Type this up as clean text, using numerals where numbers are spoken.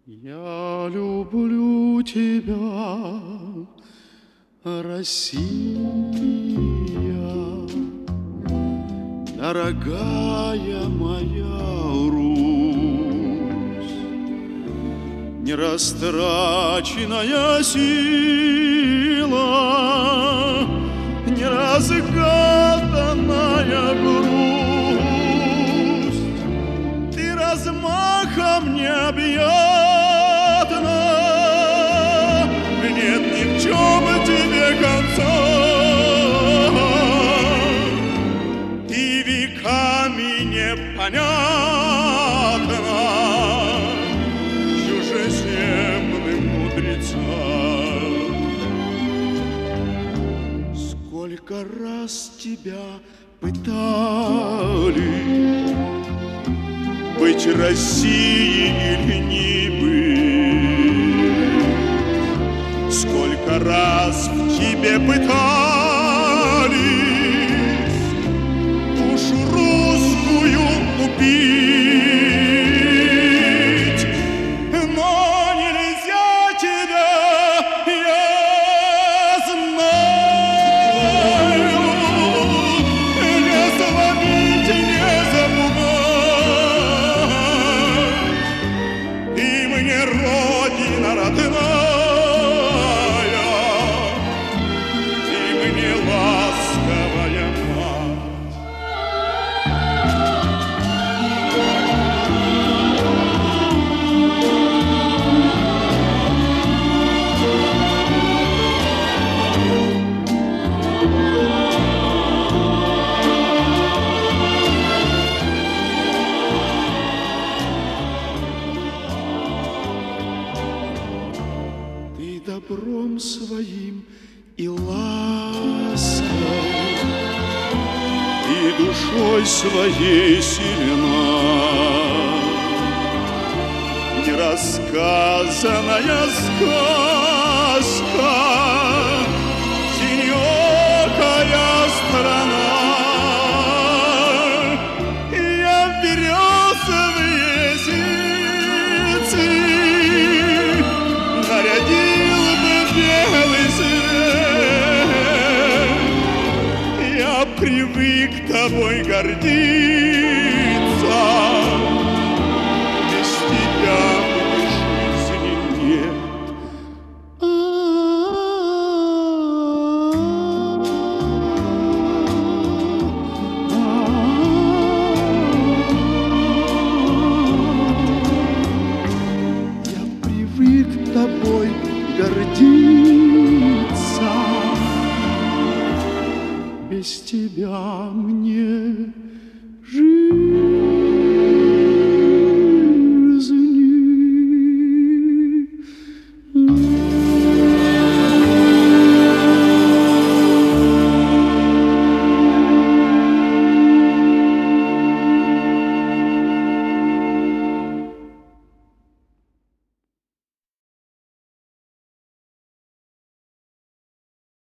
Я люблю тебя, Россия, дорогая моя Русь, нерастраченная сила, неразгаданная грусть. Ты размахом необъятна, нет ни в чем тебе конца. Ты веками непонятна чужеземным мудрецам. Сколько раз тебя пытали быть Россией или не быть, сколько раз в тебе пытались душу русскую убить, но нельзя тебя, я знаю, не сломить, не запугать. Ты мне родина родная, ласковая мать. Ты добром своим и лаской, и душой своей сильна, нерассказанная сказка, синёкая страна. Я в березовые сицы нарядил бы белый свет. Я привык тобой гордиться, без тебя жизни нет. Я привык тобой гордиться, без тебя мне жить.